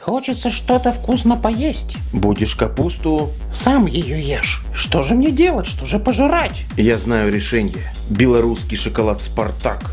Хочется что-то вкусно поесть. Будешь капусту? Сам ее ешь. Что же мне делать? Что же пожрать? Я знаю решение. Белорусский шоколад «Спартак».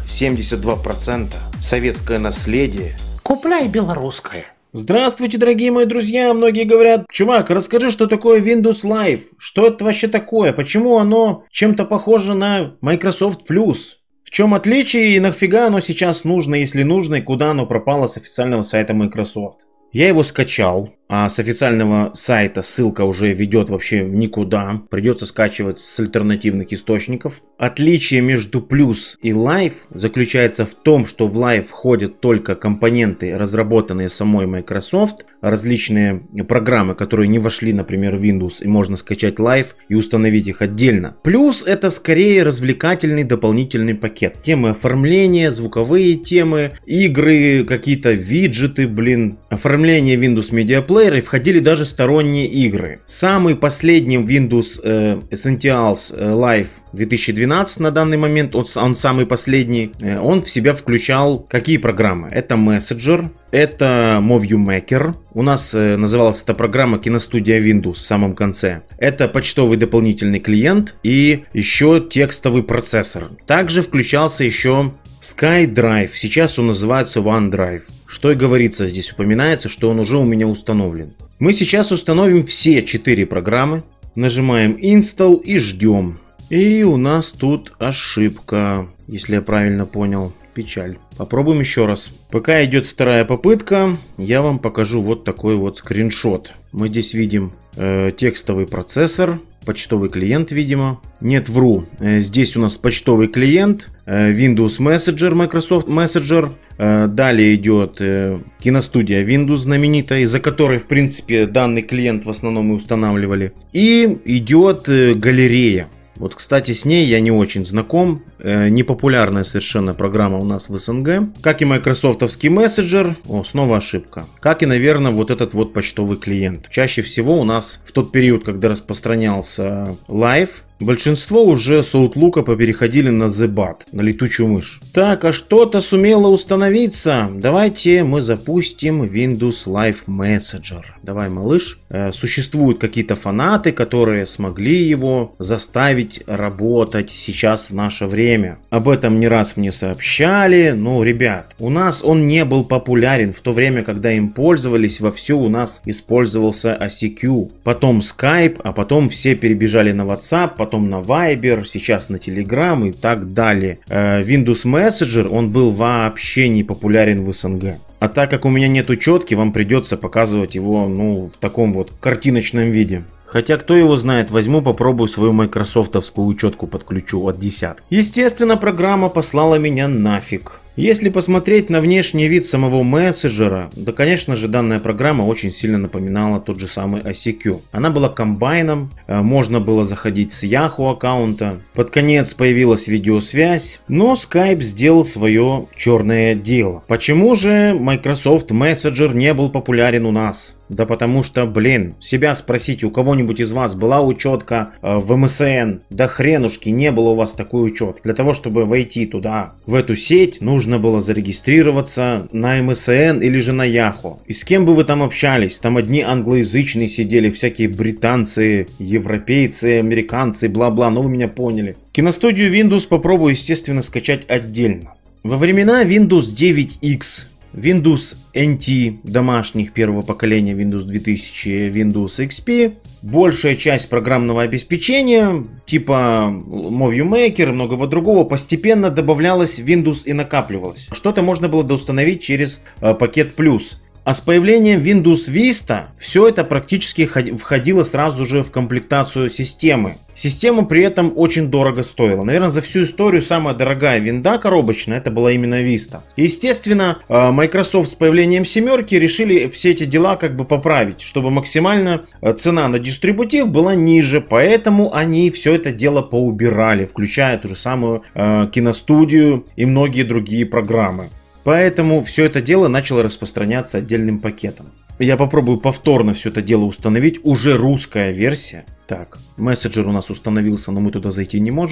72%. Советское наследие. Купляй белорусское. Здравствуйте, дорогие мои друзья. Многие говорят: чувак, расскажи, что такое Windows Live. Что это вообще такое? Почему оно чем-то похоже на Microsoft Plus? В чем отличие и нафига оно сейчас нужно, если нужно, и куда оно пропало с официального сайта Microsoft? Я его скачал, а с официального сайта ссылка уже ведет вообще в никуда. Придется скачивать с альтернативных источников. Отличие между Plus и Live заключается в том, что в Live входят только компоненты, разработанные самой Microsoft, различные программы, которые не вошли, например, в Windows, и можно скачать Live и установить их отдельно. Plus это скорее развлекательный дополнительный пакет. Темы оформления, звуковые темы, игры, какие-то виджеты, оформление Windows Media Player, и входили даже сторонние игры. Самый последний Windows Essentials Live 2012 на данный момент, он самый последний, он в себя включал какие программы? Это Messenger, это Movie Maker, у нас называлась эта программа Киностудия Windows в самом конце. Это почтовый дополнительный клиент и еще текстовый процессор. Также включался еще SkyDrive, сейчас он называется OneDrive. Что и говорится, здесь упоминается, что он уже у меня установлен. Мы сейчас установим все 4 программы, нажимаем Install и ждем. И у нас тут ошибка, если я правильно понял. Печаль. Попробуем еще раз. Пока идет вторая попытка, я вам покажу вот такой вот скриншот. Мы здесь видим текстовый процессор, почтовый клиент, видимо. Нет, вру. Здесь у нас почтовый клиент, Windows Messenger, Microsoft Messenger. Далее идет киностудия Windows знаменитая, из-за которой, в принципе, данный клиент в основном и устанавливали. И идет галерея. Вот, кстати, с ней я не очень знаком. Непопулярная совершенно программа у нас в СНГ. Как и майкрософтовский мессенджер. О, снова ошибка. Как и, наверное, вот этот вот почтовый клиент. Чаще всего у нас в тот период, когда распространялся Live, большинство уже с Outlook попереходили на ZBAT, на летучую мышь. Так, а что-то сумело установиться. Давайте мы запустим Windows Live Messenger. Давай, малыш. Существуют какие-то фанаты, которые смогли его заставить работать сейчас в наше время. Об этом не раз мне сообщали. Ну, ребят, у нас он не был популярен в то время, когда им пользовались. Вовсю у нас использовался ICQ. Потом Skype, а потом все перебежали на WhatsApp, потом на Viber, сейчас на Telegram и так далее. Windows Messenger, он был вообще не популярен в СНГ. А так как у меня нет учетки, вам придется показывать его, в таком вот картиночном виде. Хотя, кто его знает, возьму, попробую свою майкрософтовскую учетку подключу от 10. Естественно, программа послала меня нафиг. Если посмотреть на внешний вид самого мессенджера, да, конечно же, данная программа очень сильно напоминала тот же самый ICQ. Она была комбайном, можно было заходить с Yahoo аккаунта. Под конец появилась видеосвязь, но Skype сделал свое черное дело. Почему же Microsoft Messenger не был популярен у нас? Да потому что, себя спросите, у кого-нибудь из вас была учетка в MSN? Да хренушки, не было у вас такой учетки. Для того, чтобы войти туда, в эту сеть, нужно было зарегистрироваться на MSN или же на Yahoo. И с кем бы вы там общались? Там одни англоязычные сидели, всякие британцы, европейцы, американцы, бла-бла, вы меня поняли. Киностудию Windows попробую, естественно, скачать отдельно. Во времена Windows 9X, Windows NT домашних первого поколения, Windows 2000, Windows XP, большая часть программного обеспечения, типа Movie Maker и многого другого, постепенно добавлялась в Windows и накапливалась. Что-то можно было доустановить через пакет Plus. А с появлением Windows Vista все это практически входило сразу же в комплектацию системы. Система при этом очень дорого стоила. Наверное, за всю историю самая дорогая винда коробочная это была именно Vista. Естественно, Microsoft с появлением семерки решили все эти дела поправить, чтобы максимально цена на дистрибутив была ниже. Поэтому они все это дело поубирали, включая ту же самую киностудию и многие другие программы. Поэтому все это дело начало распространяться отдельным пакетом. Я попробую повторно все это дело установить. Уже русская версия. Так, мессенджер у нас установился, но мы туда зайти не можем.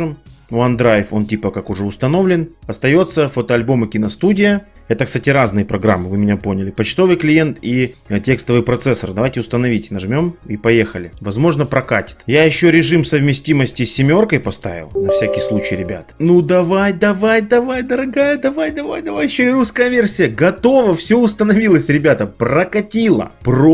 OneDrive, он типа как уже установлен. Остается фотоальбом и киностудия. Это, кстати, разные программы, вы меня поняли. Почтовый клиент и текстовый процессор. Давайте установить. Нажмем и поехали. Возможно, прокатит. Я еще режим совместимости с 7 поставил. На всякий случай, ребят. Ну давай, дорогая, давай. Еще и русская версия. Готово, все установилось, ребята. Прокатило.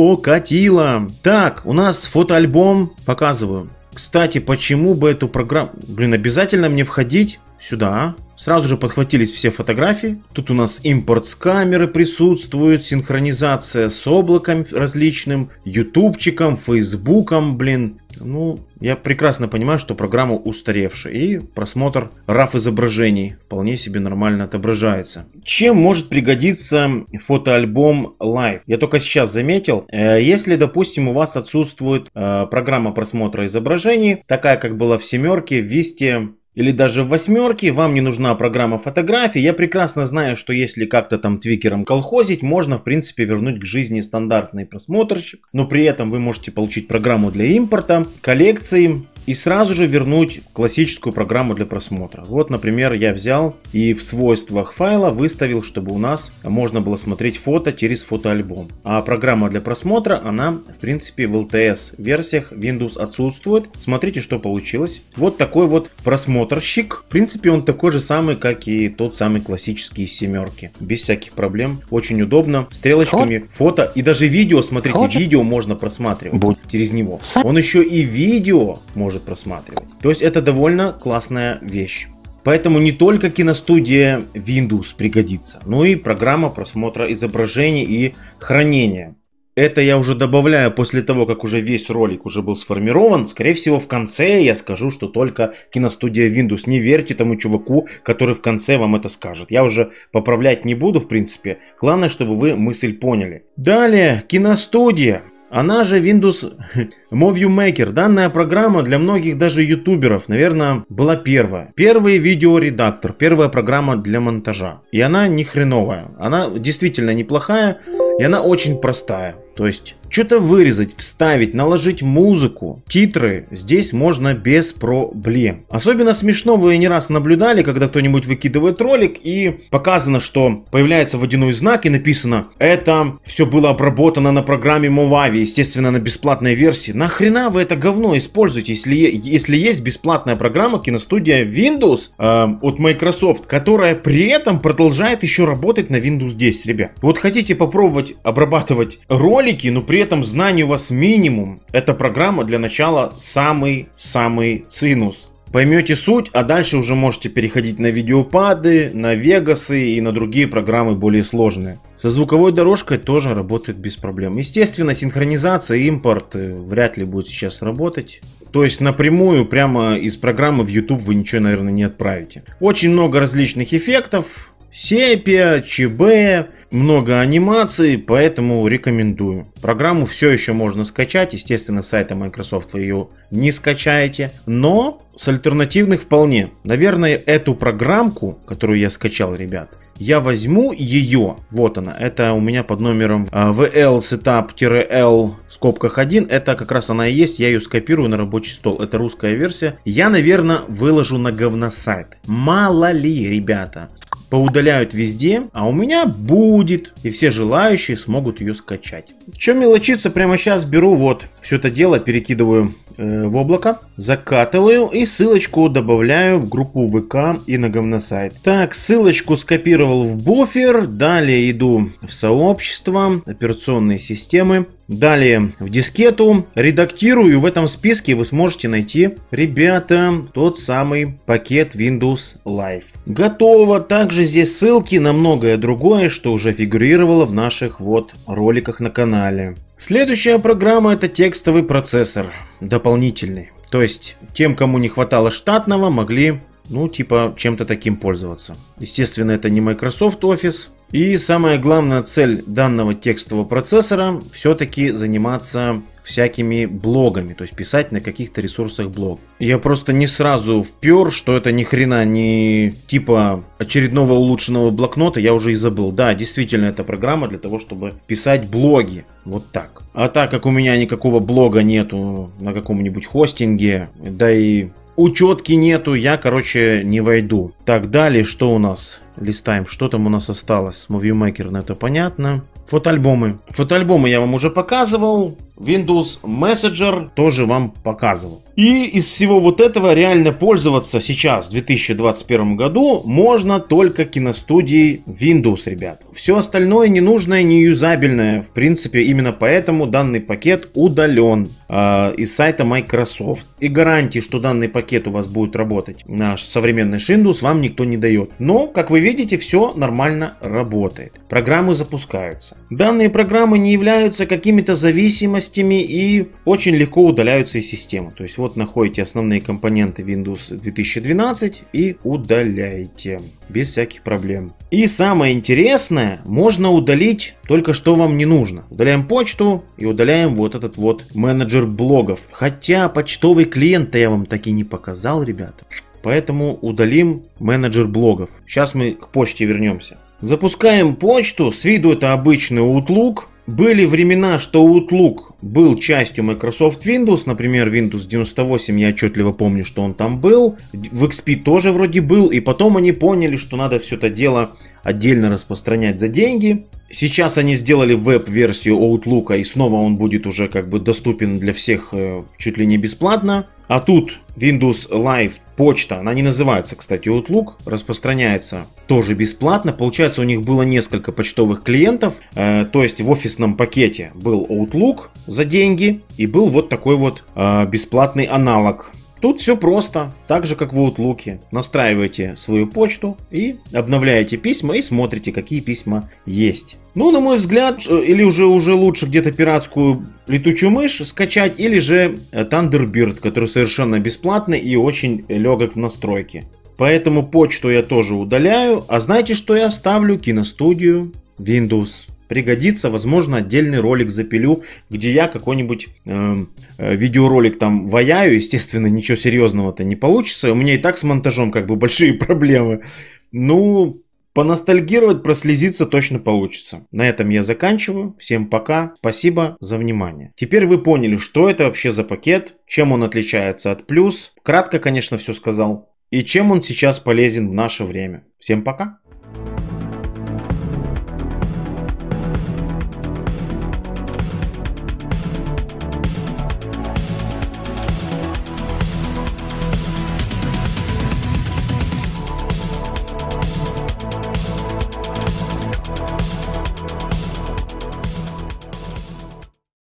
Так, у нас фотоальбом. Показываю. Кстати, почему бы эту программу... обязательно мне входить сюда. Сразу же подхватились все фотографии. Тут у нас импорт с камеры присутствует, синхронизация с облаком различным, ютубчиком, фейсбуком, Ну, я прекрасно понимаю, что программа устаревшая. И просмотр RAW изображений вполне себе нормально отображается. Чем может пригодиться фотоальбом Live? Я только сейчас заметил. Если, допустим, у вас отсутствует программа просмотра изображений, такая как была в 7, в Висте или даже в 8, вам не нужна программа фотографий. Я прекрасно знаю, что если как-то там твикером колхозить, можно в принципе вернуть к жизни стандартный просмотрщик. Но при этом вы можете получить программу для импорта, коллекции и сразу же вернуть классическую программу для просмотра. Вот, например, я взял и в свойствах файла выставил, чтобы у нас можно было смотреть фото через фотоальбом. А программа для просмотра, она в принципе в LTS версиях Windows отсутствует. Смотрите, что получилось. Вот такой вот просмотрщик. В принципе, он такой же самый, как и тот самый классический из 7. Без всяких проблем. Очень удобно. Стрелочками, фото и даже видео. Смотрите, видео можно просматривать через него. Он еще и видео может просматривать. То есть это довольно классная вещь. Поэтому не только киностудия Windows пригодится, но и программа просмотра изображений и хранения. Это я уже добавляю после того, как уже весь ролик уже был сформирован. Скорее всего, в конце я скажу, что только киностудия Windows. Не верьте тому чуваку, который в конце вам это скажет. Я уже поправлять не буду, в принципе. Главное, чтобы вы мысль поняли. Далее, киностудия. Она же Windows Movie Maker. Данная программа для многих даже ютуберов, наверное, была первая. Первый видеоредактор, первая программа для монтажа. И она не хреновая. Она действительно неплохая, и она очень простая. То есть, что-то вырезать, вставить, наложить музыку, титры здесь можно без проблем. Особенно смешно вы не раз наблюдали, когда кто-нибудь выкидывает ролик и показано, что появляется водяной знак и написано: это все было обработано на программе Movavi, естественно, на бесплатной версии. Нахрена вы это говно используете, если есть бесплатная программа киностудия Windows от Microsoft, которая при этом продолжает еще работать на Windows 10, ребят. Вот хотите попробовать обрабатывать ролики, но при этом знаний у вас минимум. Эта программа для начала самый цинус. Поймете суть, а дальше уже можете переходить на видеопады, на вегасы и на другие программы более сложные. Со звуковой дорожкой тоже работает без проблем. Естественно, синхронизация, импорт вряд ли будет сейчас работать. То есть напрямую прямо из программы в YouTube вы ничего, наверное, не отправите. Очень много различных эффектов. Сепия, ЧБ, много анимаций, поэтому рекомендую. Программу все еще можно скачать, естественно, с сайта Microsoft вы ее не скачаете, но с альтернативных вполне. Наверное, эту программку, которую я скачал, ребят, я возьму ее, вот она, это у меня под номером VL-Setup-L в скобках 1, это как раз она и есть, я ее скопирую на рабочий стол, это русская версия. Я, наверное, выложу на говносайт, мало ли, ребята. Поудаляют везде, а у меня будет, и все желающие смогут ее скачать. Чем мелочиться, прямо сейчас беру вот все это дело, перекидываю в облако, закатываю и ссылочку добавляю в группу ВК и на говносайт. Так, ссылочку скопировал в буфер, далее иду в сообщество, операционные системы, далее в дискету, редактирую, и в этом списке вы сможете найти, ребята, тот самый пакет Windows Live. Готово. Также здесь ссылки на многое другое, что уже фигурировало в наших вот роликах на канале. Следующая программа — это текстовый процессор, дополнительный. То есть тем, кому не хватало штатного, могли, ну, типа, чем-то таким пользоваться. Естественно, это не Microsoft Office. И самая главная цель данного текстового процессора — все-таки заниматься всякими блогами, то есть писать на каких-то ресурсах блог. Я просто не сразу впер, что это ни хрена не типа очередного улучшенного блокнота, я уже и забыл. Да, действительно, это программа для того, чтобы писать блоги. Вот так. А так как у меня никакого блога нету на каком-нибудь хостинге, да и учетки нету, я, короче, не войду. Так, далее, что у нас? Листаем, что там у нас осталось. Movie Maker, это понятно. Фотоальбомы. Фотоальбомы я вам уже показывал. Windows Messenger тоже вам показывал. И из всего вот этого реально пользоваться сейчас, в 2021 году, можно только киностудией Windows, ребят. Все остальное ненужное, неюзабельное. В принципе, именно поэтому данный пакет удален из сайта Microsoft. И гарантии, что данный пакет у вас будет работать на современный Windows, вам никто не дает. Но, как вы видите, все нормально работает. Программы запускаются. Данные программы не являются какими-то зависимостями и очень легко удаляются из системы. То есть вот находите основные компоненты Windows 2012 и удаляете без всяких проблем. И самое интересное, можно удалить только что вам не нужно. Удаляем почту и удаляем вот этот вот менеджер блогов. Хотя почтовый клиент-то я вам таки не показал, ребята. Поэтому удалим менеджер блогов. Сейчас мы к почте вернемся. Запускаем почту. С виду это обычный Outlook. Были времена, что Outlook был частью Microsoft Windows. Например, Windows 98, я отчетливо помню, что он там был. В XP тоже вроде был. И потом они поняли, что надо все это дело отдельно распространять за деньги. Сейчас они сделали веб-версию Outlook, и снова он будет уже как бы доступен для всех чуть ли не бесплатно. А тут Windows Live почта, она не называется, кстати, Outlook, распространяется тоже бесплатно. Получается, у них было несколько почтовых клиентов, то есть в офисном пакете был Outlook за деньги и был вот такой вот бесплатный аналог. Тут все просто, так же как в Outlook. Настраиваете свою почту и обновляете письма и смотрите, какие письма есть. Ну, на мой взгляд, или уже лучше где-то пиратскую летучую мышь скачать, или же Thunderbird, который совершенно бесплатный и очень легок в настройке. Поэтому почту я тоже удаляю. А знаете, что я оставлю? Киностудию Windows. Пригодится, возможно, отдельный ролик запилю, где я какой-нибудь видеоролик там ваяю. Естественно, ничего серьезного-то не получится. У меня и так с монтажом как бы большие проблемы. Ну, поностальгировать, прослезиться точно получится. На этом я заканчиваю. Всем пока. Спасибо за внимание. Теперь вы поняли, что это вообще за пакет, чем он отличается от Plus. Кратко, конечно, все сказал. И чем он сейчас полезен в наше время. Всем пока.